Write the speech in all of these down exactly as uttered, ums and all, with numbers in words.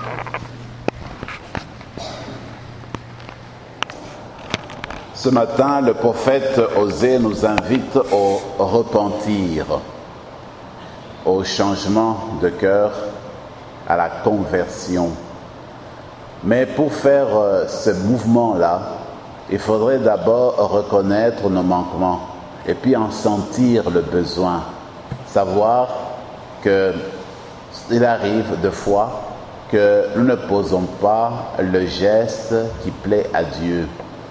Ce matin, le prophète Osée nous invite au repentir, au changement de cœur, à la conversion. Mais pour faire ce mouvement-là, il faudrait d'abord reconnaître nos manquements et puis en sentir le besoin. Savoir qu'il arrive de fois que nous ne posons pas le geste qui plaît à Dieu.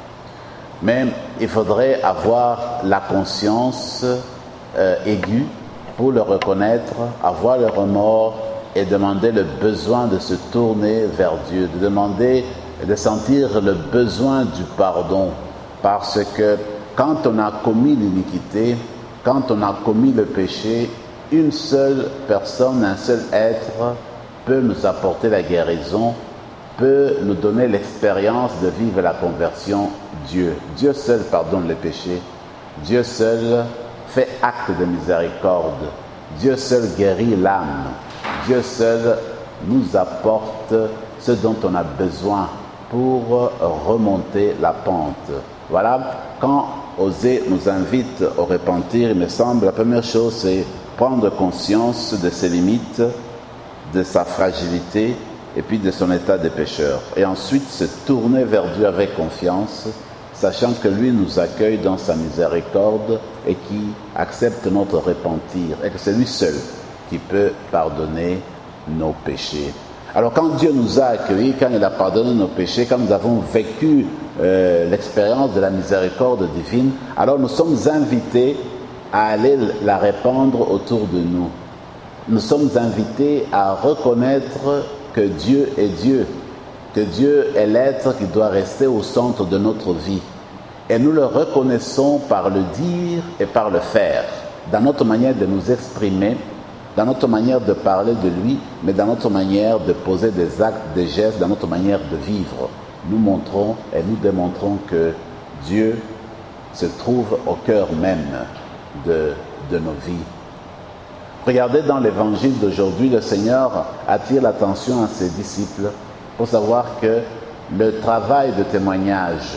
Mais il faudrait avoir la conscience euh, aiguë pour le reconnaître, avoir le remords et demander le besoin de se tourner vers Dieu, de demander, de sentir le besoin du pardon. Parce que quand on a commis l'iniquité, quand on a commis le péché, une seule personne, un seul être peut nous apporter la guérison, peut nous donner l'expérience de vivre la conversion, Dieu. Dieu seul pardonne les péchés. Dieu seul fait acte de miséricorde. Dieu seul guérit l'âme. Dieu seul nous apporte ce dont on a besoin pour remonter la pente. Voilà, quand Osée nous invite au repentir, il me semble, la première chose, c'est prendre conscience de ses limites, de sa fragilité, et puis de son état de pécheur. Et ensuite, se tourner vers Dieu avec confiance, sachant que lui nous accueille dans sa miséricorde et qui accepte notre repentir, et que c'est lui seul qui peut pardonner nos péchés. Alors quand Dieu nous a accueillis, quand il a pardonné nos péchés, quand nous avons vécu euh, l'expérience de la miséricorde divine, alors nous sommes invités à aller la répandre autour de nous. Nous sommes invités à reconnaître que Dieu est Dieu, que Dieu est l'être qui doit rester au centre de notre vie. Et nous le reconnaissons par le dire et par le faire, dans notre manière de nous exprimer, dans notre manière de parler de lui, mais dans notre manière de poser des actes, des gestes, dans notre manière de vivre. Nous montrons et nous démontrons que Dieu se trouve au cœur même de, de nos vies. Regardez dans l'évangile d'aujourd'hui, le Seigneur attire l'attention à ses disciples pour savoir que le travail de témoignage,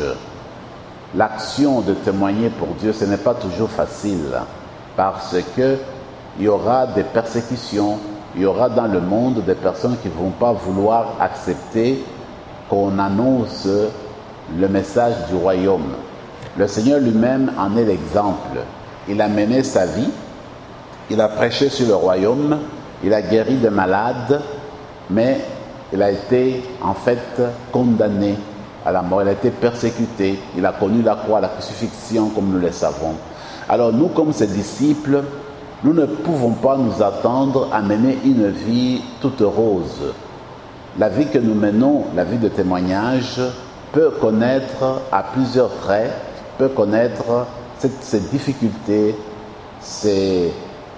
l'action de témoigner pour Dieu, ce n'est pas toujours facile parce que il y aura des persécutions, il y aura dans le monde des personnes qui ne vont pas vouloir accepter qu'on annonce le message du royaume. Le Seigneur lui-même en est l'exemple. Il a mené sa vie. Il a prêché sur le royaume, il a guéri des malades, mais il a été en fait condamné à la mort, il a été persécuté, il a connu la croix, la crucifixion comme nous le savons. Alors nous, comme ses disciples, nous ne pouvons pas nous attendre à mener une vie toute rose. La vie que nous menons, la vie de témoignage, peut connaître à plusieurs traits, peut connaître cette, ces difficultés, ces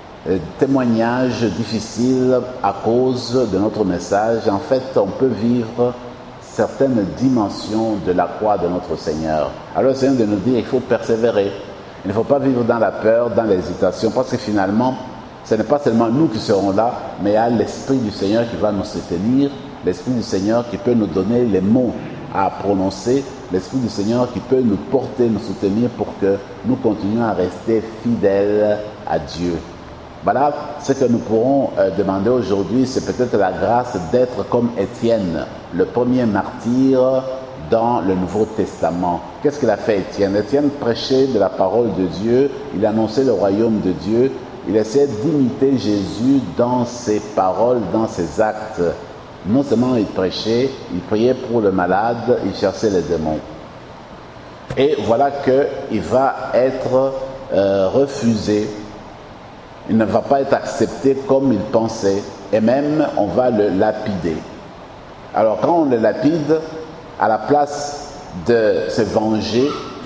témoignages difficiles à cause de notre message. En fait, on peut vivre certaines dimensions de la croix de notre Seigneur. Alors le Seigneur de nous dire qu'il faut persévérer. Il ne faut pas vivre dans la peur, dans l'hésitation, parce que finalement, ce n'est pas seulement nous qui serons là, mais il y a l'Esprit du Seigneur qui va nous soutenir, l'Esprit du Seigneur qui peut nous donner les mots à prononcer, l'Esprit du Seigneur qui peut nous porter, nous soutenir pour que nous continuions à rester fidèles à Dieu. Voilà, ce que nous pourrons euh, demander aujourd'hui, c'est peut-être la grâce d'être comme Étienne, le premier martyr dans le Nouveau Testament. Qu'est-ce qu'il a fait Étienne? Étienne prêchait de la parole de Dieu, il annonçait le royaume de Dieu, il essayait d'imiter Jésus dans ses paroles, dans ses actes. Non seulement il prêchait, il priait pour le malade, il chassait les démons. Et voilà qu'il va être euh, refusé. Il ne va pas être accepté comme il pensait, et même on va le lapider. Alors quand on le lapide, à la place de se venger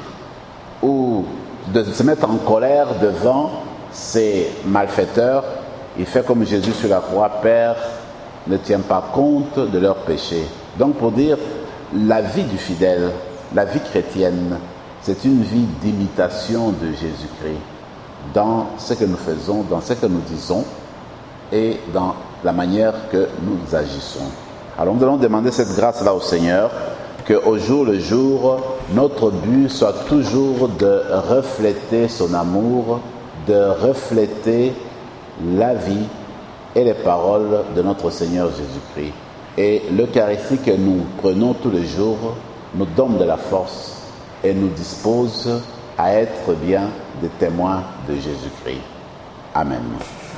ou de se mettre en colère devant ces malfaiteurs, il fait comme Jésus sur la croix: Père, ne tiens pas compte de leurs péchés. Donc pour dire, la vie du fidèle, la vie chrétienne, c'est une vie d'imitation de Jésus-Christ dans ce que nous faisons, dans ce que nous disons et dans la manière que nous agissons. Alors nous allons demander cette grâce-là au Seigneur, qu'au jour le jour, notre but soit toujours de refléter son amour, de refléter la vie et les paroles de notre Seigneur Jésus-Christ. Et l'Eucharistie que nous prenons tous les jours nous donne de la force et nous dispose à être bien des témoins de Jésus-Christ. Amen.